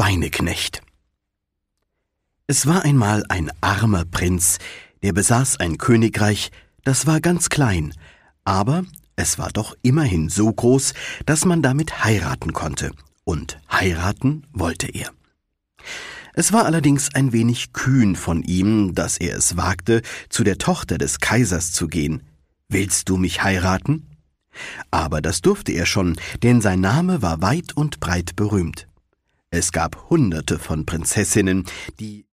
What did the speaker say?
Schweineknecht. Es war einmal ein armer Prinz, der besaß ein Königreich, das war ganz klein, aber es war doch immerhin so groß, dass man damit heiraten konnte, und heiraten wollte er. Es war allerdings ein wenig kühn von ihm, dass er es wagte, zu der Tochter des Kaisers zu gehen. »Willst du mich heiraten?« Aber das durfte er schon, denn sein Name war weit und breit berühmt. Es gab Hunderte von Prinzessinnen, die